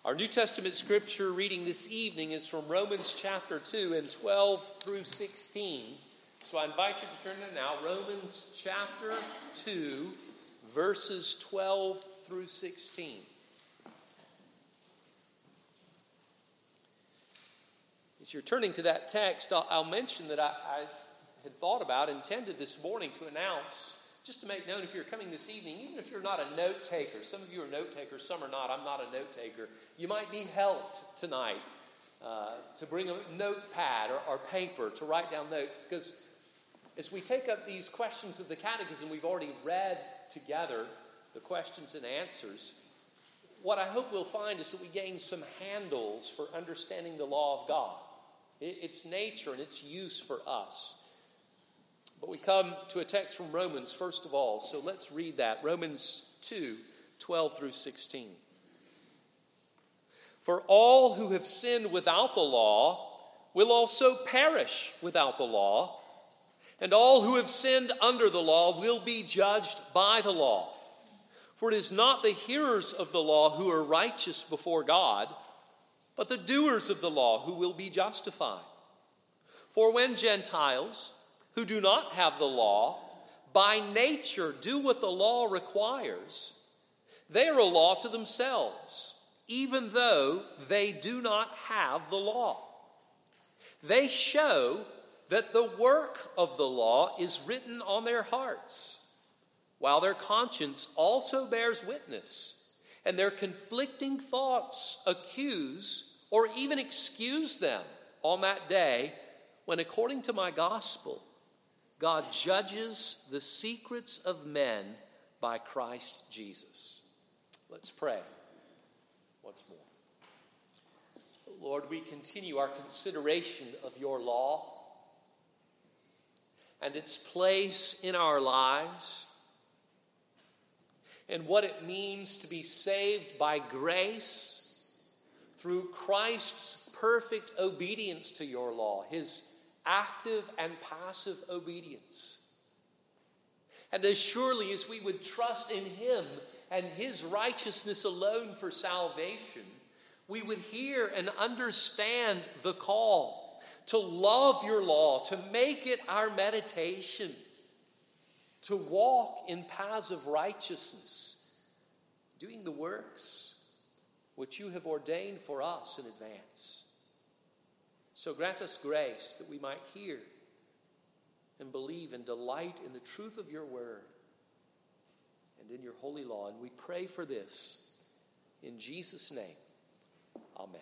Our New Testament scripture reading this evening is from Romans chapter 2 and 12 through 16. So I invite you to turn to now, Romans chapter 2, verses 12 through 16. As you're turning to that text, I'll mention that I had intended this morning to announce, just to make known if you're coming this evening, even if you're not a note taker, some of you are note takers, some are not, I'm not a note taker, you might be helped tonight to bring a notepad or paper to write down notes, because as we take up these questions of the catechism, we've already read together the questions and answers. What I hope we'll find is that we gain some handles for understanding the law of God, its nature and its use for us. But we come to a text from Romans, first of all, so let's read that. Romans 2, 12 through 16. For all who have sinned without the law will also perish without the law, and all who have sinned under the law will be judged by the law. For it is not the hearers of the law who are righteous before God, but the doers of the law who will be justified. For when Gentiles who do not have the law, by nature do what the law requires, they are a law to themselves, even though they do not have the law. They show that the work of the law is written on their hearts, while their conscience also bears witness, and their conflicting thoughts accuse or even excuse them on that day when, according to my gospel, God judges the secrets of men by Christ Jesus. Let's pray once more. Lord, we continue our consideration of your law and its place in our lives and what it means to be saved by grace through Christ's perfect obedience to your law, his active and passive obedience. And as surely as we would trust in him and his righteousness alone for salvation, we would hear and understand the call to love your law, to make it our meditation, to walk in paths of righteousness, doing the works which you have ordained for us in advance. So grant us grace that we might hear and believe and delight in the truth of your word and in your holy law. And we pray for this in Jesus' name. Amen.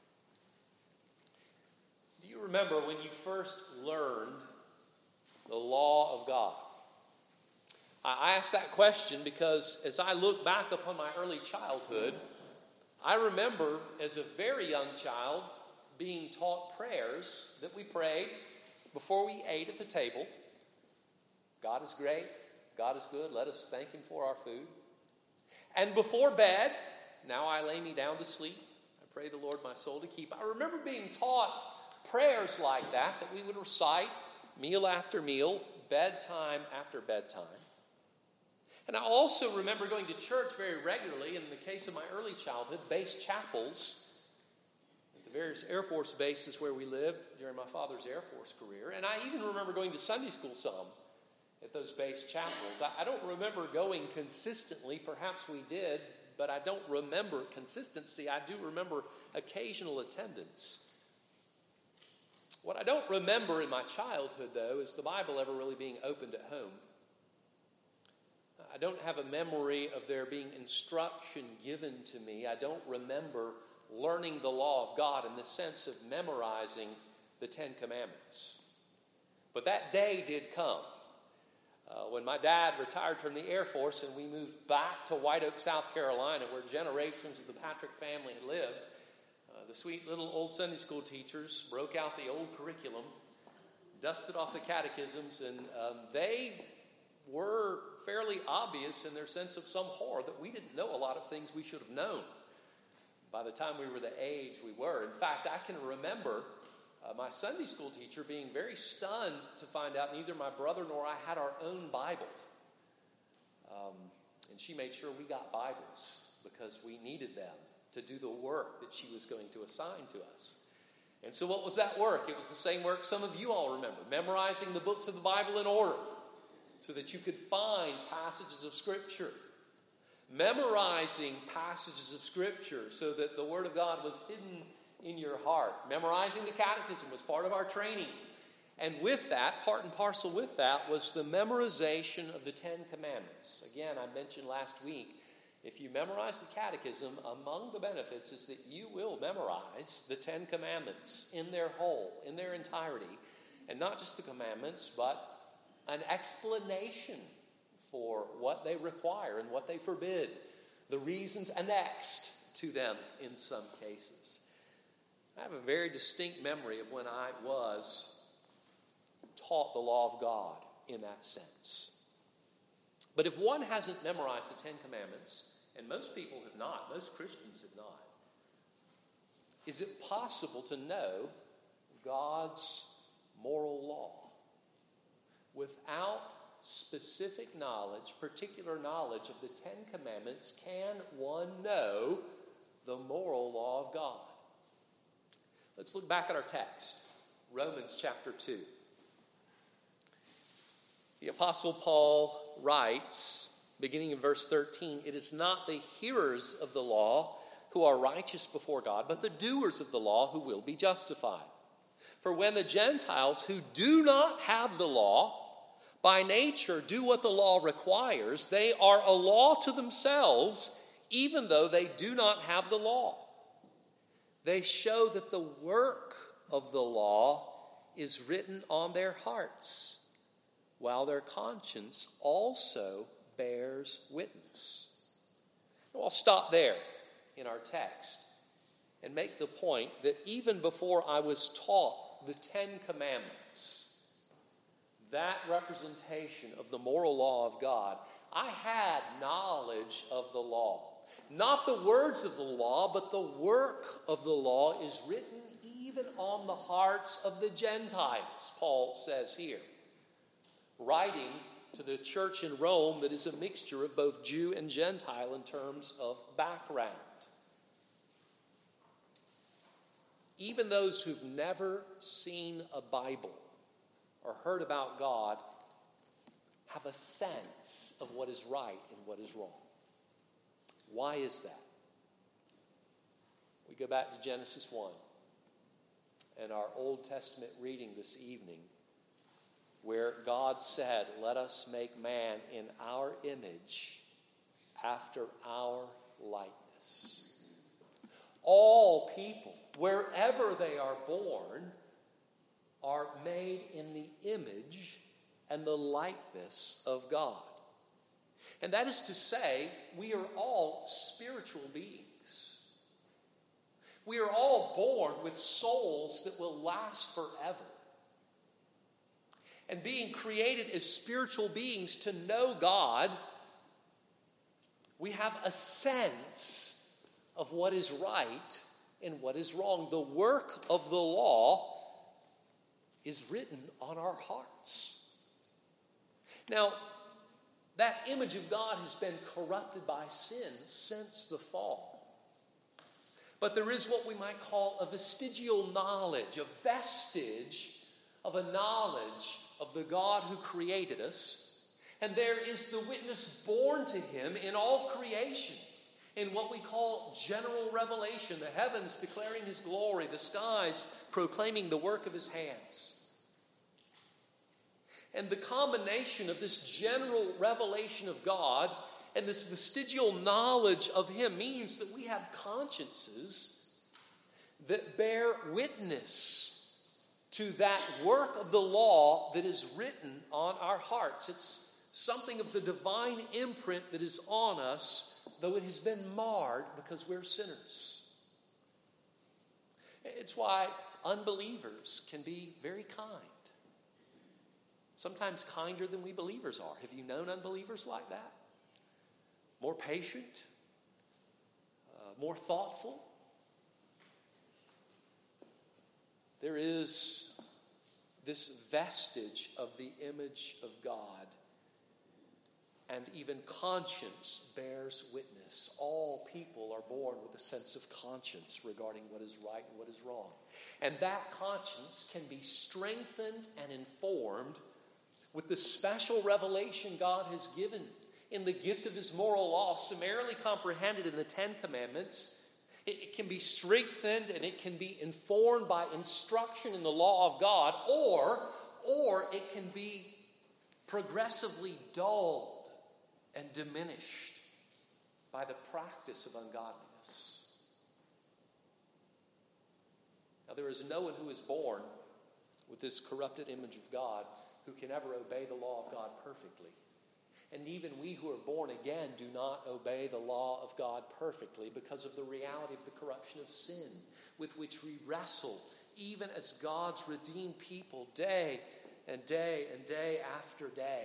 Do you remember when you first learned the law of God? I ask that question because as I look back upon my early childhood, I remember as a very young child being taught prayers that we prayed before we ate at the table. God is great. God is good. Let us thank him for our food. And before bed, now I lay me down to sleep. I pray the Lord my soul to keep. I remember being taught prayers like that we would recite meal after meal, bedtime after bedtime. And I also remember going to church very regularly, in the case of my early childhood, base chapels, the various Air Force bases where we lived during my father's Air Force career. And I even remember going to Sunday school some at those base chapels. I don't remember going consistently. Perhaps we did, but I don't remember consistency. I do remember occasional attendance. What I don't remember in my childhood, though, is the Bible ever really being opened at home. I don't have a memory of there being instruction given to me. I don't remember learning the law of God in the sense of memorizing the Ten Commandments. But that day did come when my dad retired from the Air Force and we moved back to White Oak, South Carolina, where generations of the Patrick family had lived. The sweet little old Sunday school teachers broke out the old curriculum, dusted off the catechisms, and they were fairly obvious in their sense of some horror that we didn't know a lot of things we should have known by the time we were the age we were. In fact, I can remember my Sunday school teacher being very stunned to find out neither my brother nor I had our own Bible. And she made sure we got Bibles because we needed them to do the work that she was going to assign to us. And so what was that work? It was the same work some of you all remember, memorizing the books of the Bible in order so that you could find passages of Scripture. Memorizing passages of Scripture so that the Word of God was hidden in your heart. Memorizing the catechism was part of our training. And with that, part and parcel with that, was the memorization of the Ten Commandments. Again, I mentioned last week, if you memorize the catechism, among the benefits is that you will memorize the Ten Commandments in their whole, in their entirety. And not just the commandments, but an explanation for what they require and what they forbid, the reasons annexed to them in some cases. I have a very distinct memory of when I was taught the law of God in that sense. But if one hasn't memorized the Ten Commandments, and most people have not, most Christians have not, is it possible to know God's moral law without specific knowledge, particular knowledge of the Ten Commandments? Can one know the moral law of God? Let's look back at our text, Romans chapter 2. The Apostle Paul writes, beginning in verse 13, "It is not the hearers of the law who are righteous before God, but the doers of the law who will be justified. For when the Gentiles who do not have the law, by nature do what the law requires, they are a law to themselves, even though they do not have the law. They show that the work of the law is written on their hearts, while their conscience also bears witness." Well, I'll stop there in our text and make the point that even before I was taught the Ten Commandments, that representation of the moral law of God, I had knowledge of the law. Not the words of the law, but the work of the law is written even on the hearts of the Gentiles, Paul says here, writing to the church in Rome that is a mixture of both Jew and Gentile in terms of background. Even those who've never seen a Bible or heard about God have a sense of what is right and what is wrong. Why is that? We go back to Genesis 1 and our Old Testament reading this evening, where God said, "Let us make man in our image, after our likeness." All people, wherever they are born, are made in the image and the likeness of God. And that is to say, we are all spiritual beings. We are all born with souls that will last forever. And being created as spiritual beings to know God, we have a sense of what is right and what is wrong. The work of the law is written on our hearts. Now, that image of God has been corrupted by sin since the fall. But there is what we might call a vestigial knowledge, a vestige of a knowledge of the God who created us. And there is the witness borne to him in all creation, in what we call general revelation, the heavens declaring his glory, the skies proclaiming the work of his hands. And the combination of this general revelation of God and this vestigial knowledge of him means that we have consciences that bear witness to that work of the law that is written on our hearts. It's something of the divine imprint that is on us, though it has been marred because we're sinners. It's why unbelievers can be very kind. Sometimes kinder than we believers are. Have you known unbelievers like that? More patient, more thoughtful. There is this vestige of the image of God and even conscience bears witness. All people are born with a sense of conscience regarding what is right and what is wrong. And that conscience can be strengthened and informed with the special revelation God has given in the gift of His moral law, summarily comprehended in the Ten Commandments. It can be strengthened and it can be informed by instruction in the law of God, or it can be progressively dulled and diminished by the practice of ungodliness. Now, there is no one who is born with this corrupted image of God who can ever obey the law of God perfectly. And even we who are born again do not obey the law of God perfectly because of the reality of the corruption of sin with which we wrestle, even as God's redeemed people, day and day and day after day.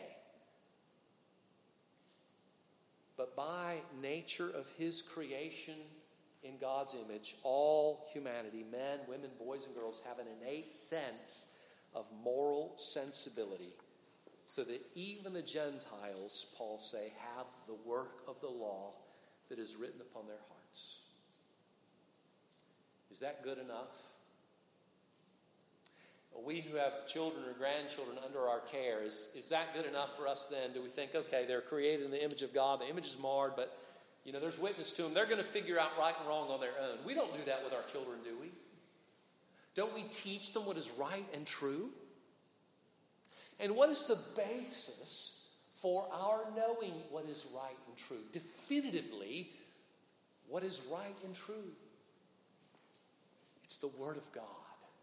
But by nature of His creation in God's image, all humanity, men, women, boys, and girls, have an innate sense of moral sensibility, so that even the Gentiles, Paul say, have the work of the law that is written upon their hearts. Is that good enough? We who have children or grandchildren under our care, is that good enough for us then? Do we think, okay, they're created in the image of God, the image is marred, but there's witness to them. They're going to figure out right and wrong on their own. We don't do that with our children, do we? Don't we teach them what is right and true? And what is the basis for our knowing what is right and true? Definitively, what is right and true? It's the Word of God.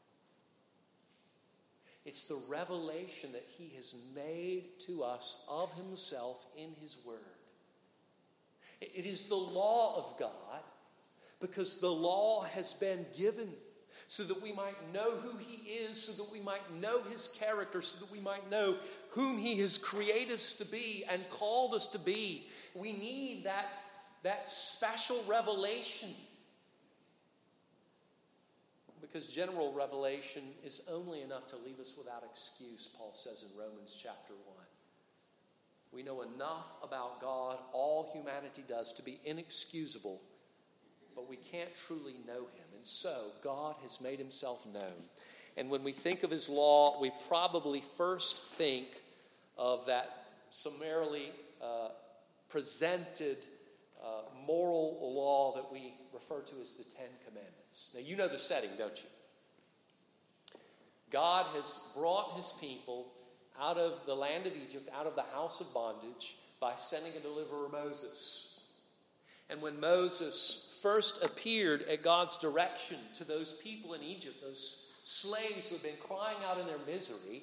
It's the revelation that He has made to us of Himself in His Word. It is the law of God, because the law has been given so that we might know who He is, so that we might know His character, so that we might know whom He has created us to be and called us to be. We need that special revelation, because general revelation is only enough to leave us without excuse, Paul says in Romans chapter 1. We know enough about God, all humanity does, to be inexcusable, but we can't truly know Him. And so God has made Himself known. And when we think of His law, we probably first think of that summarily presented moral law that we refer to as the Ten Commandments. Now, you know the setting, don't you? God has brought His people out of the land of Egypt, out of the house of bondage, by sending a deliverer, Moses. And when Moses first appeared at God's direction to those people in Egypt, those slaves who had been crying out in their misery,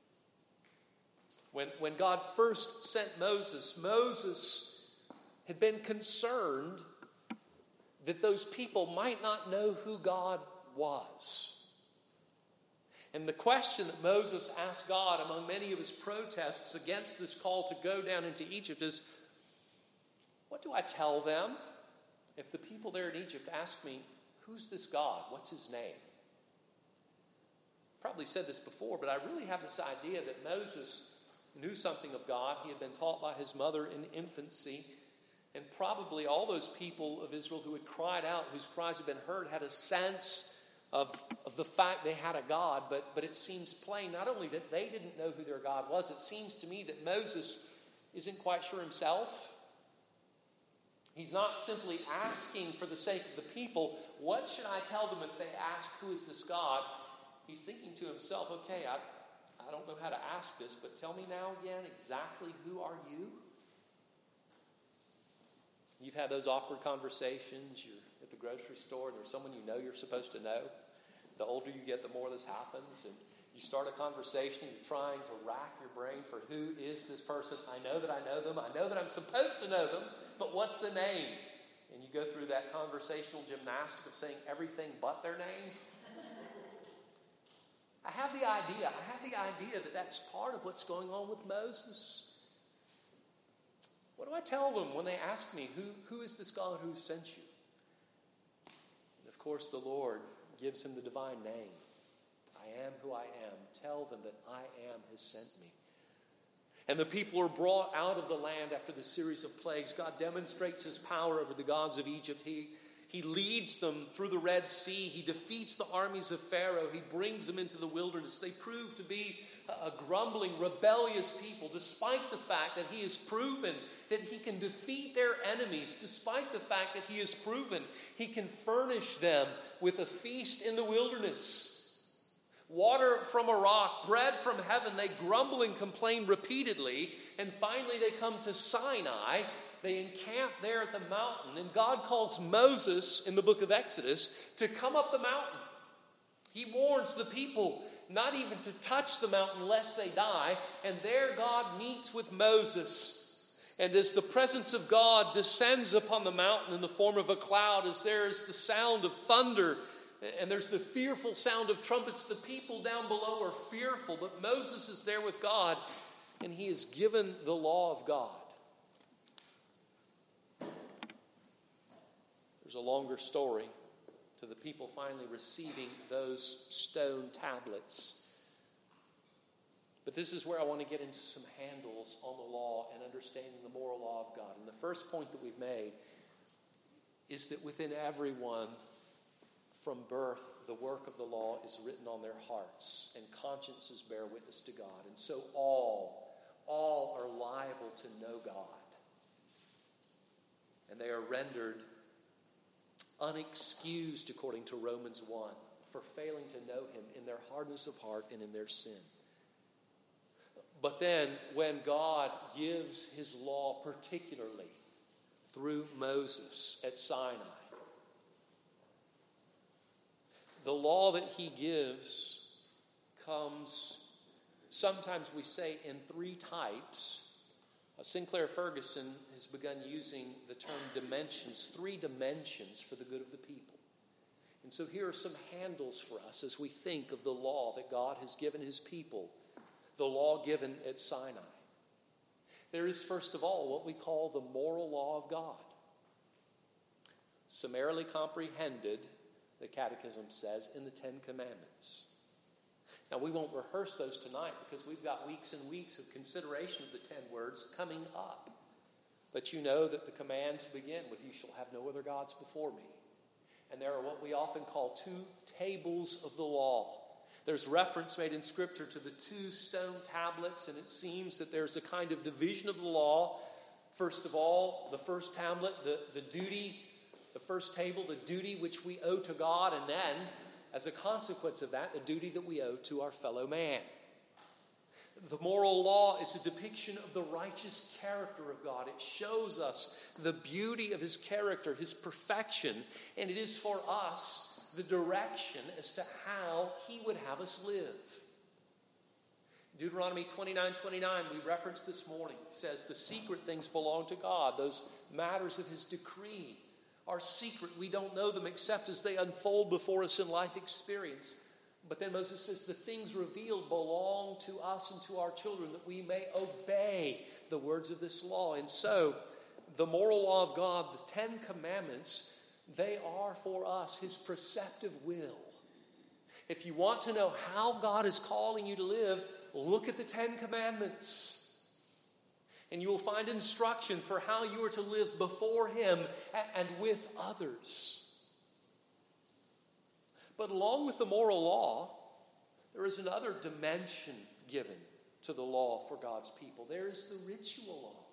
when God first sent Moses, Moses had been concerned that those people might not know who God was. And the question that Moses asked God among many of his protests against this call to go down into Egypt is, what do I tell them if the people there in Egypt ask me, who's this God? What's His name? Probably said this before, but I really have this idea that Moses knew something of God. He had been taught by his mother in infancy. And probably all those people of Israel who had cried out, whose cries had been heard, had a sense of the fact they had a God. But it seems plain not only that they didn't know who their God was, it seems to me that Moses isn't quite sure himself. He's not simply asking for the sake of the people, what should I tell them if they ask, who is this God? He's thinking to himself, okay, I don't know how to ask this, but tell me now again, exactly who are you? You've had those awkward conversations. You're at the grocery store and there's someone you know you're supposed to know. The older you get, the more this happens. And you start a conversation, you're trying to rack your brain for who is this person. I know that I know them. I know that I'm supposed to know them, but what's the name? And you go through that conversational gymnastic of saying everything but their name. I have the idea that that's part of what's going on with Moses. What do I tell them when they ask me, who is this God who sent you? And of course, the Lord gives him the divine name. I am who I am. Tell them that I am has sent me. and the people are brought out of the land after the series of plagues. God demonstrates his power over the gods of Egypt. He leads them through the Red Sea. He defeats the armies of Pharaoh. He brings them into the wilderness. They prove to be a grumbling, rebellious people, despite the fact that he has proven that he can defeat their enemies, despite the fact that he has proven he can furnish them with a feast in the wilderness. Water from a rock, bread from heaven. They grumble and complain repeatedly, and finally they come to Sinai. They encamp there at the mountain, and God calls Moses in the book of Exodus to come up the mountain. He warns the people not even to touch the mountain lest they die, and there God meets with Moses. And as the presence of God descends upon the mountain in the form of a cloud, as there is the sound of thunder, and there's the fearful sound of trumpets, the people down below are fearful, but Moses is there with God, and he is given the law of God. There's a longer story to the people finally receiving those stone tablets. But this is where I want to get into some handles on the law and understanding the moral law of God. And the first point that we've made is that within everyone from birth, the work of the law is written on their hearts, and consciences bear witness to God. And so all are liable to know God. And they are rendered unexcused, according to Romans 1, for failing to know him in their hardness of heart and in their sin. But then, when God gives his law, particularly through Moses at Sinai, the law that he gives comes, sometimes we say, in three types. Sinclair Ferguson has begun using the term dimensions, 3 dimensions for the good of the people. And so here are some handles for us as we think of the law that God has given his people, the law given at Sinai. There is, first of all, what we call the moral law of God. Summarily comprehended, the Catechism says, in the 10 Commandments. Now, we won't rehearse those tonight because we've got weeks and weeks of consideration of the 10 words coming up. But you know that the commands begin with, "You shall have no other gods before me." And there are what we often call 2 tables of the law. There's reference made in Scripture to the 2 stone tablets, and it seems that there's a kind of division of the law. First of all, the first tablet, the duty, the first table, the duty which we owe to God, and then, as a consequence of that, the duty that we owe to our fellow man. The moral law is a depiction of the righteous character of God. It shows us the beauty of his character, his perfection, and it is for us the direction as to how he would have us live. Deuteronomy 29:29, we referenced this morning, says the secret things belong to God. Those matters of his decree are secret. We don't know them except as they unfold before us in life experience. But then Moses says the things revealed belong to us and to our children, that we may obey the words of this law. And so, the moral law of God, the 10 Commandments, they are for us his preceptive will. If you want to know how God is calling you to live, look at the 10 Commandments. And you will find instruction for how you are to live before him and with others. But along with the moral law, there is another dimension given to the law for God's people. There is the ritual law.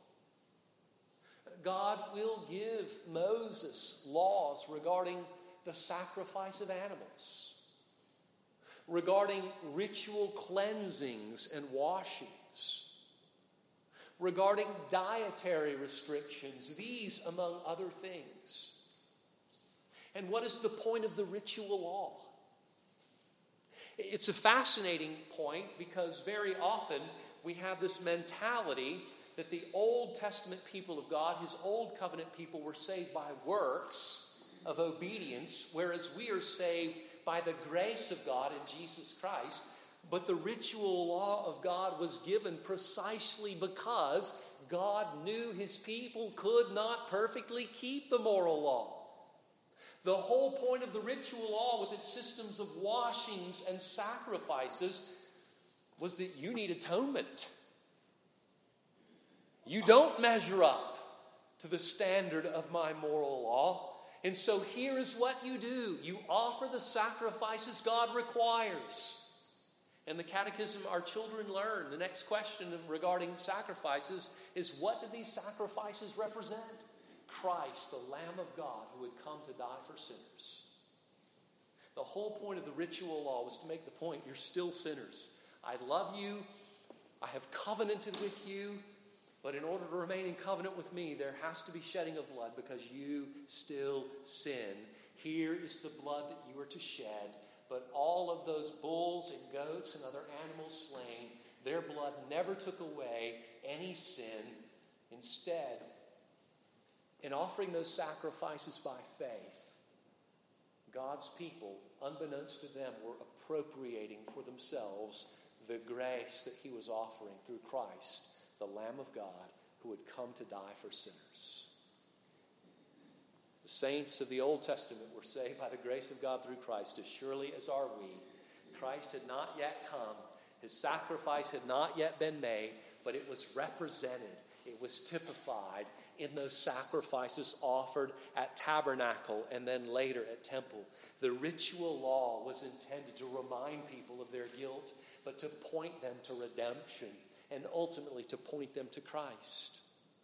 God will give Moses laws regarding the sacrifice of animals, regarding ritual cleansings and washings, regarding dietary restrictions, these among other things. And what is the point of the ritual law? It's a fascinating point because very often we have this mentality that the Old Testament people of God, his Old Covenant people, were saved by works of obedience, whereas we are saved by the grace of God in Jesus Christ. But the ritual law of God was given precisely because God knew his people could not perfectly keep the moral law. The whole point of the ritual law, with its systems of washings and sacrifices, was that you need atonement. You don't measure up to the standard of my moral law. And so here is what you do. You offer the sacrifices God requires. And the catechism our children learn, the next question regarding sacrifices is, what do these sacrifices represent? Christ, the Lamb of God, who had come to die for sinners. The whole point of the ritual law was to make the point, you're still sinners. I love you. I have covenanted with you. But in order to remain in covenant with me, there has to be shedding of blood because you still sin. Here is the blood that you are to shed. But all of those bulls and goats and other animals slain, their blood never took away any sin. Instead, in offering those sacrifices by faith, God's people, unbeknownst to them, were appropriating for themselves the grace that he was offering through Christ, the Lamb of God, who had come to die for sinners. The saints of the Old Testament were saved by the grace of God through Christ as surely as are we. Christ had not yet come. His sacrifice had not yet been made, but it was represented. It was typified in those sacrifices offered at tabernacle and then later at temple. The ritual law was intended to remind people of their guilt, but to point them to redemption and ultimately to point them to Christ.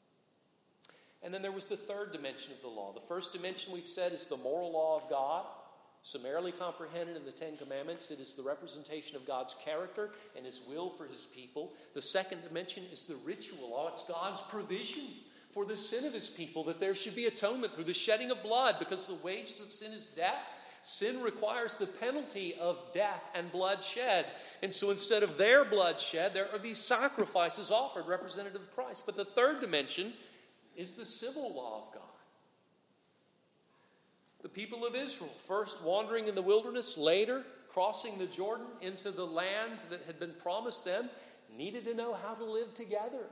And then there was the third dimension of the law. The first dimension, we've said, is the moral law of God, summarily comprehended in the Ten Commandments. It is the representation of God's character and his will for his people. The second dimension is the ritual law. It's God's provision for the sin of his people, that there should be atonement through the shedding of blood, because the wages of sin is death. Sin requires the penalty of death and bloodshed. And so instead of their bloodshed, there are these sacrifices offered, representative of Christ. But the third dimension is the civil law of God. The people of Israel, first wandering in the wilderness, later crossing the Jordan into the land that had been promised them, needed to know how to live together.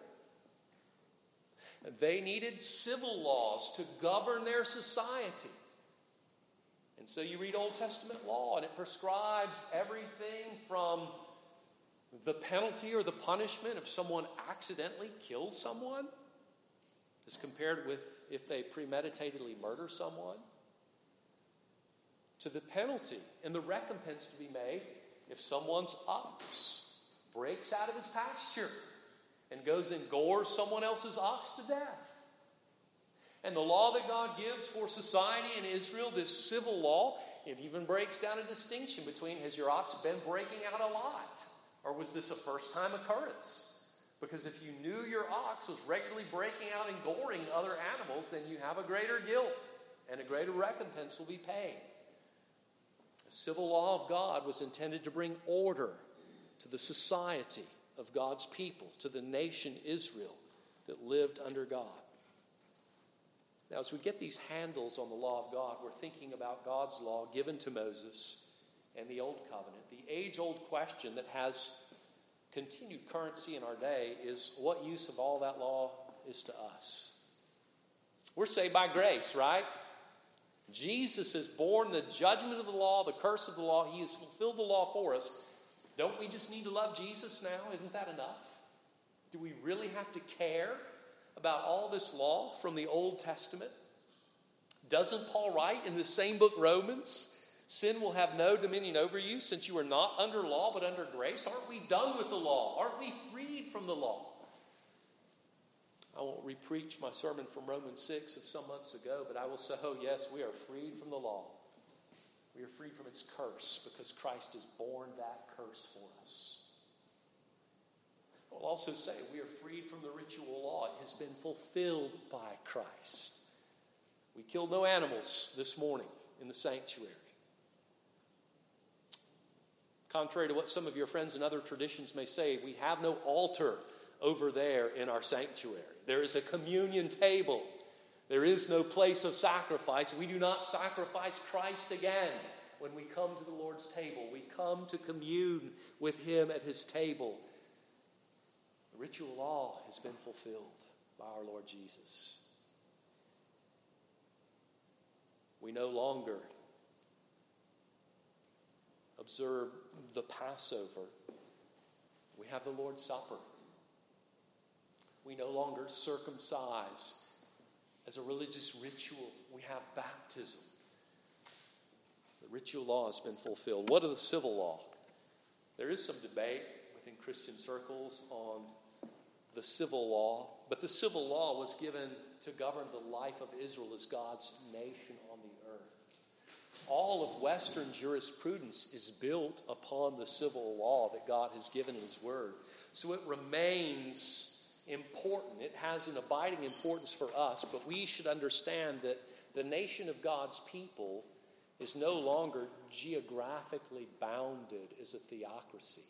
They needed civil laws to govern their society. And so you read Old Testament law, and it prescribes everything from the penalty or the punishment if someone accidentally kills someone, as compared with if they premeditatedly murder someone, to the penalty and the recompense to be made if someone's ox breaks out of his pasture and goes and gores someone else's ox to death. And the law that God gives for society in Israel, this civil law, it even breaks down a distinction between, has your ox been breaking out a lot? Or was this a first-time occurrence? Because if you knew your ox was regularly breaking out and goring other animals, then you have a greater guilt, and a greater recompense will be paid. The civil law of God was intended to bring order to the society of God's people, to the nation Israel that lived under God. Now, as we get these handles on the law of God, we're thinking about God's law given to Moses and the Old Covenant. The age-old question that has continued currency in our day is, what use of all that law is to us? We're saved by grace, right? Jesus has borne the judgment of the law, the curse of the law. He has fulfilled the law for us. Don't we just need to love Jesus now? Isn't that enough? Do we really have to care about all this law from the Old Testament? Doesn't Paul write in the same book, Romans, sin will have no dominion over you since you are not under law but under grace? Aren't we done with the law? Aren't we freed from the law? I won't repreach my sermon from Romans 6 of some months ago, but I will say, oh yes, we are freed from the law. We are freed from its curse because Christ has borne that curse for us. I'll also say we are freed from the ritual law. It has been fulfilled by Christ. We killed no animals this morning in the sanctuary. Contrary to what some of your friends in other traditions may say, we have no altar over there in our sanctuary. There is a communion table. There is no place of sacrifice. We do not sacrifice Christ again when we come to the Lord's table. We come to commune with him at his table. The ritual law has been fulfilled by our Lord Jesus. We no longer observe the Passover. We have the Lord's Supper. We no longer circumcise as a religious ritual. We have baptism. The ritual law has been fulfilled. What is the civil law? There is some debate within Christian circles on the civil law, but the civil law was given to govern the life of Israel as God's nation on the earth. All of Western jurisprudence is built upon the civil law that God has given in His Word. So it remains important. It has an abiding importance for us, but we should understand that the nation of God's people is no longer geographically bounded as a theocracy.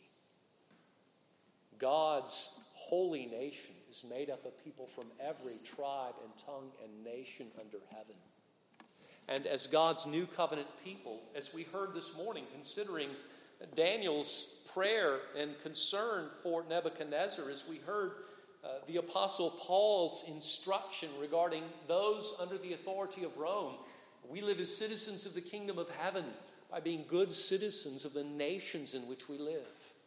God's holy nation is made up of people from every tribe and tongue and nation under heaven. And as God's new covenant people, as we heard this morning, considering Daniel's prayer and concern for Nebuchadnezzar, as we heard the Apostle Paul's instruction regarding those under the authority of Rome, we live as citizens of the kingdom of heaven by being good citizens of the nations in which we live.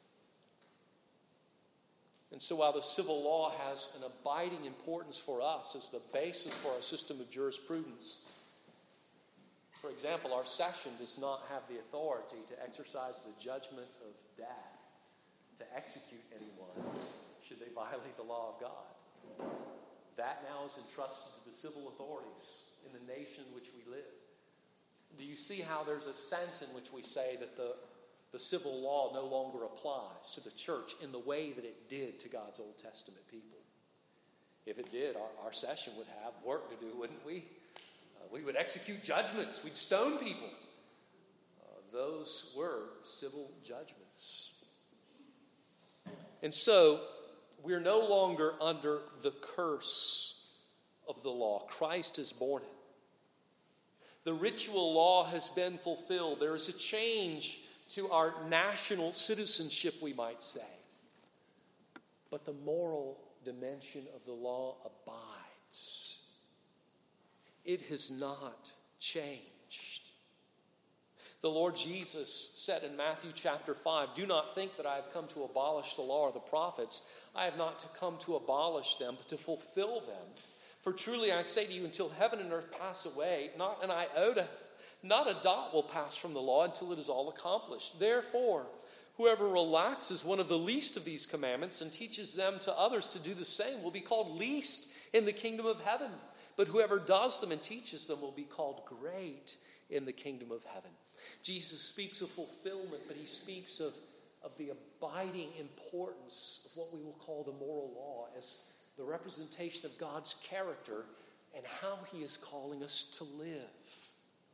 And so while the civil law has an abiding importance for us as the basis for our system of jurisprudence, for example, our session does not have the authority to exercise the judgment of death, to execute anyone should they violate the law of God. That now is entrusted to the civil authorities in the nation in which we live. Do you see how there's a sense in which we say that the civil law no longer applies to the church in the way that it did to God's Old Testament people? If it did, our session would have work to do, wouldn't we? We would execute judgments. We'd stone people. Those were civil judgments. And so, we're no longer under the curse of the law. Christ has borne it. The ritual law has been fulfilled. There is a change to our national citizenship, we might say. But the moral dimension of the law abides. It has not changed. The Lord Jesus said in Matthew chapter 5, "Do not think that I have come to abolish the law or the prophets. I have not come to abolish them, but to fulfill them. For truly I say to you, until heaven and earth pass away, not an iota, not a dot will pass from the law until it is all accomplished. Therefore, whoever relaxes one of the least of these commandments and teaches them to others to do the same will be called least in the kingdom of heaven. But whoever does them and teaches them will be called great in the kingdom of heaven." Jesus speaks of fulfillment, but he speaks of the abiding importance of what we will call the moral law as the representation of God's character and how he is calling us to live.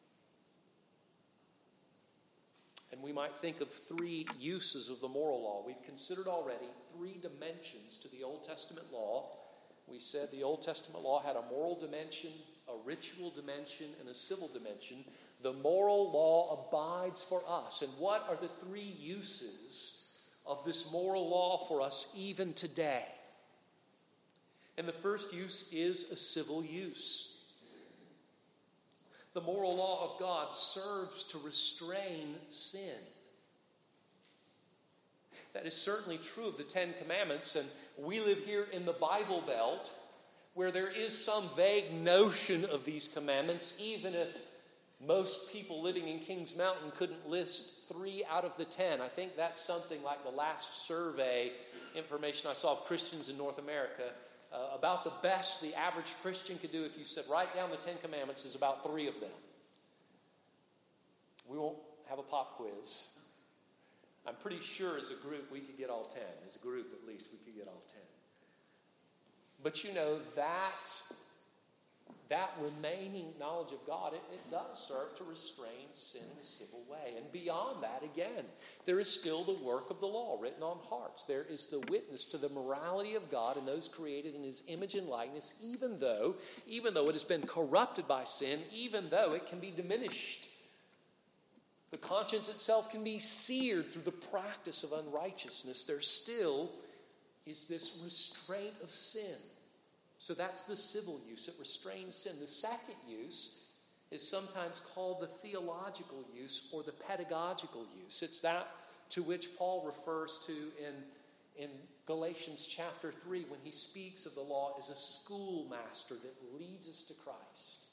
And we might think of three uses of the moral law. We've considered already three dimensions to the Old Testament law. We said the Old Testament law had a moral dimension, a ritual dimension, and a civil dimension. The moral law abides for us. And what are the three uses of this moral law for us even today? And the first use is a civil use. The moral law of God serves to restrain sin. That is certainly true of the Ten Commandments, and we live here in the Bible Belt where there is some vague notion of these commandments, even if most people living in Kings Mountain couldn't list 3 out of the 10. I think that's something like the last survey information I saw of Christians in North America. About the best the average Christian could do if you said, write down the 10 Commandments, is about 3 of them. We won't have a pop quiz. I'm pretty sure as a group we could get all 10. As a group, at least, we could get all 10. But you know, that remaining knowledge of God, it does serve to restrain sin in a civil way. And beyond that, again, there is still the work of the law written on hearts. There is the witness to the morality of God and those created in his image and likeness, even though it has been corrupted by sin, even though it can be diminished. The conscience itself can be seared through the practice of unrighteousness. There still is this restraint of sin. So that's the civil use. It restrains sin. The second use is sometimes called the theological use or the pedagogical use. It's that to which Paul refers to in Galatians chapter 3 when he speaks of the law as a schoolmaster that leads us to Christ.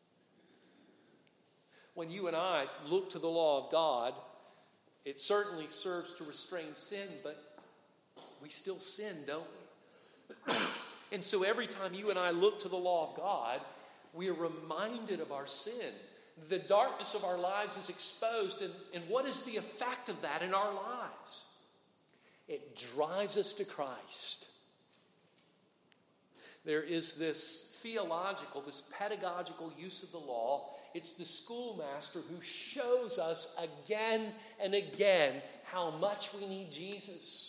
When you and I look to the law of God, it certainly serves to restrain sin, but we still sin, don't we? And so every time you and I look to the law of God, we are reminded of our sin. The darkness of our lives is exposed, and what is the effect of that in our lives? It drives us to Christ. There is this theological, this pedagogical use of the law. It's the schoolmaster who shows us again and again how much we need Jesus.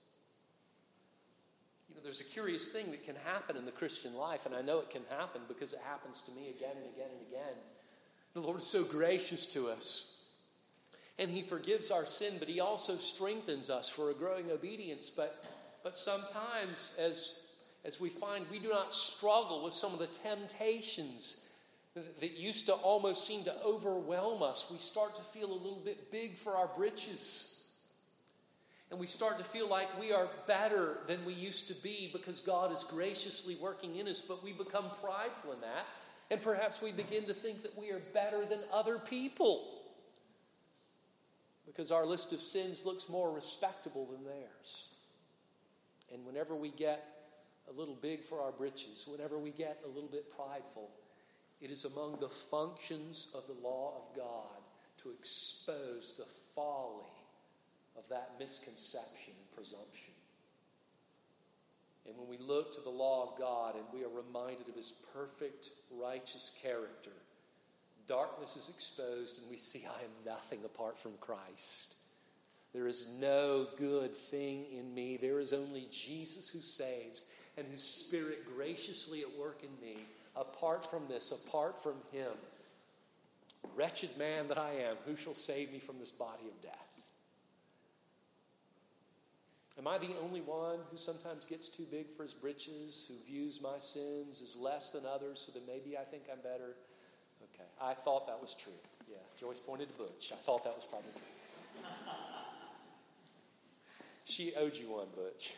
You know, there's a curious thing that can happen in the Christian life, and I know it can happen because it happens to me again and again and again. The Lord is so gracious to us. And He forgives our sin, but He also strengthens us for a growing obedience. But sometimes, as we find, we do not struggle with some of the temptations that used to almost seem to overwhelm us. We start to feel a little bit big for our britches. And we start to feel like we are better than we used to be because God is graciously working in us, but we become prideful in that. And perhaps we begin to think that we are better than other people because our list of sins looks more respectable than theirs. And whenever we get a little big for our britches, whenever we get a little bit prideful, it is among the functions of the law of God to expose the folly of that misconception and presumption. And when we look to the law of God and we are reminded of His perfect, righteous character, darkness is exposed and we see I am nothing apart from Christ. There is no good thing in me. There is only Jesus who saves and His Spirit graciously at work in me. Apart from this, apart from Him, wretched man that I am, who shall save me from this body of death? Am I the only one who sometimes gets too big for his britches, who views my sins as less than others so that maybe I think I'm better? Okay, I thought that was true. Yeah, Joyce pointed to Butch. I thought that was probably true. She owed you one, Butch.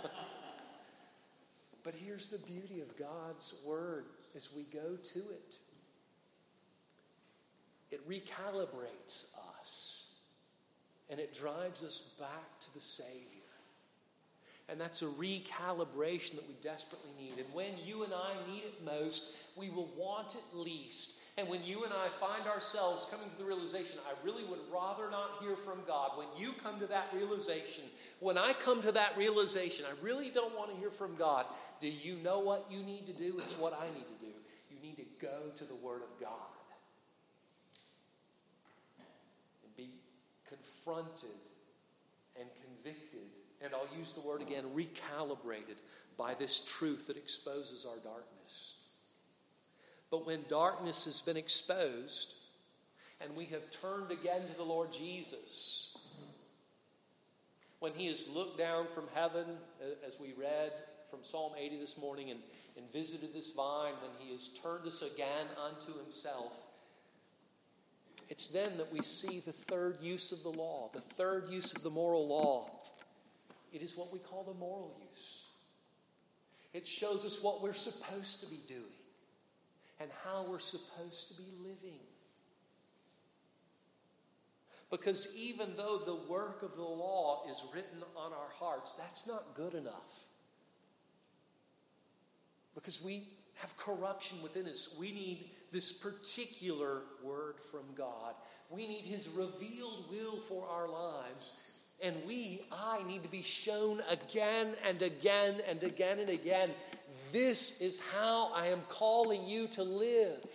But here's the beauty of God's Word as we go to it. It recalibrates us, and it drives us back to the Savior. And that's a recalibration that we desperately need. And when you and I need it most, we will want it least. And when you and I find ourselves coming to the realization, I really would rather not hear from God. When you come to that realization, when I come to that realization, I really don't want to hear from God. Do you know what you need to do? It's what I need to do. You need to go to the Word of God and be confronted and convicted. And I'll use the word again, recalibrated by this truth that exposes our darkness. But when darkness has been exposed and we have turned again to the Lord Jesus, when He has looked down from heaven, as we read from Psalm 80 this morning, and visited this vine, when He has turned us again unto Himself, it's then that we see the third use of the law, the third use of the moral law. It is what we call the moral use. It shows us what we're supposed to be doing and how we're supposed to be living. Because even though the work of the law is written on our hearts, that's not good enough. Because we have corruption within us. We need this particular word from God. We need His revealed will for our lives. And I need to be shown again and again and again and again. This is how I am calling you to live.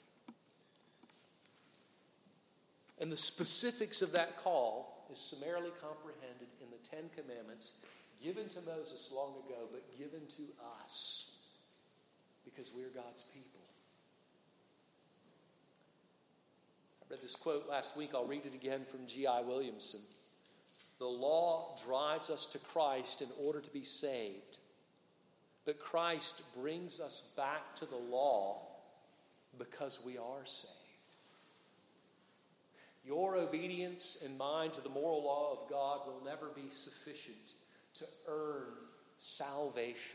And the specifics of that call is summarily comprehended in the Ten Commandments given to Moses long ago, but given to us because we are God's people. I read this quote last week. I'll read it again from G.I. Williamson. The law drives us to Christ in order to be saved. But Christ brings us back to the law because we are saved. Your obedience and mine to the moral law of God will never be sufficient to earn salvation.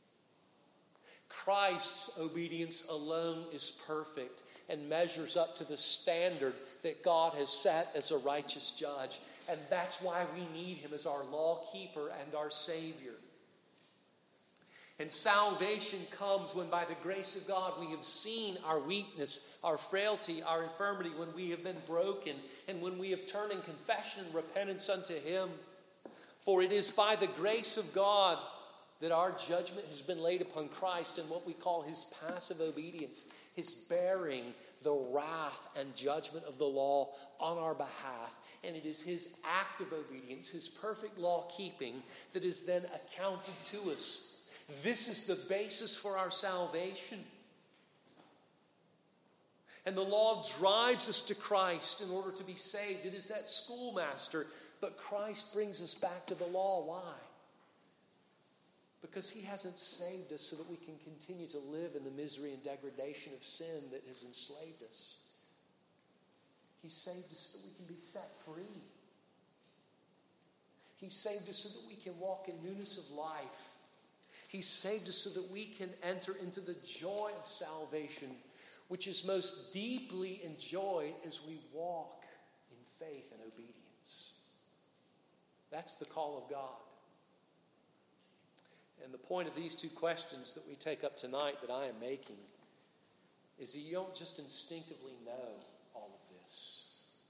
Christ's obedience alone is perfect and measures up to the standard that God has set as a righteous judge. And that's why we need him as our law keeper and our Savior. And salvation comes when by the grace of God we have seen our weakness, our frailty, our infirmity, when we have been broken, and when we have turned in confession and repentance unto him. For it is by the grace of God that our judgment has been laid upon Christ in what we call his passive obedience, his bearing the wrath and judgment of the law on our behalf. And it is his act of obedience, his perfect law keeping, that is then accounted to us. This is the basis for our salvation. And the law drives us to Christ in order to be saved. It is that schoolmaster, but Christ brings us back to the law. Why? Because he hasn't saved us so that we can continue to live in the misery and degradation of sin that has enslaved us. He saved us so that we can be set free. He saved us so that we can walk in newness of life. He saved us so that we can enter into the joy of salvation, which is most deeply enjoyed as we walk in faith and obedience. That's the call of God. And the point of these two questions that we take up tonight that I am making is that you don't just instinctively know all of this.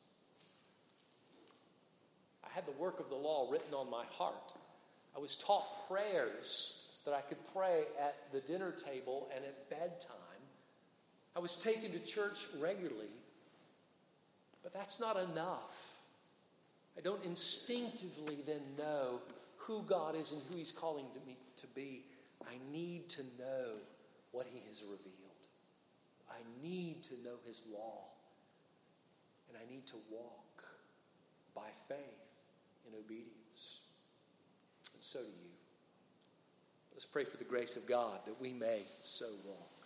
I had the work of the law written on my heart. I was taught prayers that I could pray at the dinner table and at bedtime. I was taken to church regularly, but that's not enough. I don't instinctively then know who God is and who he's calling to me to be. I need to know what he has revealed. I need to know his law. And I need to walk by faith in obedience. And so do you. Let's pray for the grace of God that we may so walk.